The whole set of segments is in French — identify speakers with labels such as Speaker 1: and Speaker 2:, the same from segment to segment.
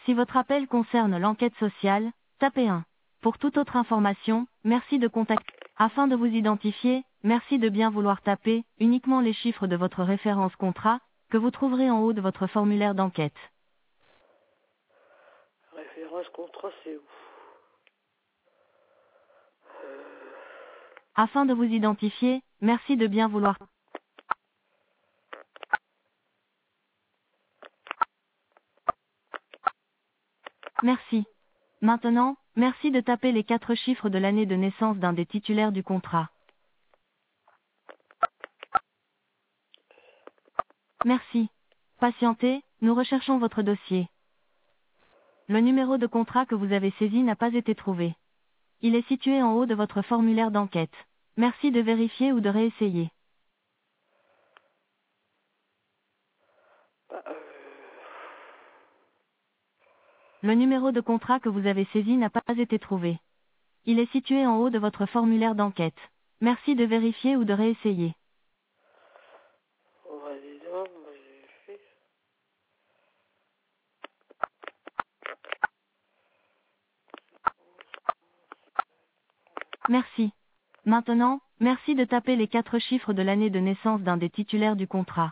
Speaker 1: Si votre appel concerne l'enquête sociale, tapez 1. Pour toute autre information, merci de contacter. Afin de vous identifier, merci de bien vouloir taper uniquement les chiffres de votre référence contrat, que vous trouverez en haut de votre formulaire d'enquête.
Speaker 2: Référence contrat, c'est où?
Speaker 1: Afin de vous identifier, merci de bien vouloir. Merci. Maintenant, merci de taper les 4 chiffres de l'année de naissance d'un des titulaires du contrat. Merci. Patientez, nous recherchons votre dossier. Le numéro de contrat que vous avez saisi n'a pas été trouvé. Il est situé en haut de votre formulaire d'enquête. Merci de vérifier ou de réessayer. Le numéro de contrat que vous avez saisi n'a pas été trouvé. Il est situé en haut de votre formulaire d'enquête. Merci de vérifier ou de réessayer.
Speaker 2: Oh, vas-y donc, moi j'ai fait.
Speaker 1: Merci. Maintenant, merci de taper les 4 chiffres de l'année de naissance d'un des titulaires du contrat.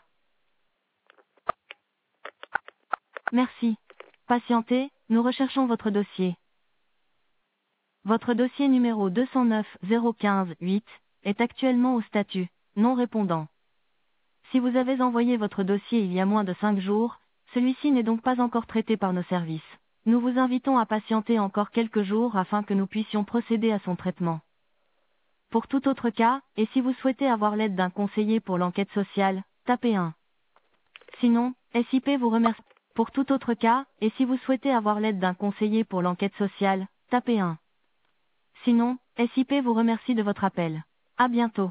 Speaker 1: Merci. Patientez, nous recherchons votre dossier. Votre dossier numéro 209 015 8 est actuellement au statut non répondant. Si vous avez envoyé votre dossier il y a moins de 5 jours, celui-ci n'est donc pas encore traité par nos services. Nous vous invitons à patienter encore quelques jours afin que nous puissions procéder à son traitement. Pour tout autre cas, et si vous souhaitez avoir l'aide d'un conseiller pour l'enquête sociale, tapez 1. Sinon, SIP vous remercie. Pour tout autre cas, et si vous souhaitez avoir l'aide d'un conseiller pour l'enquête sociale, tapez 1. Sinon, SIP vous remercie de votre appel. À bientôt.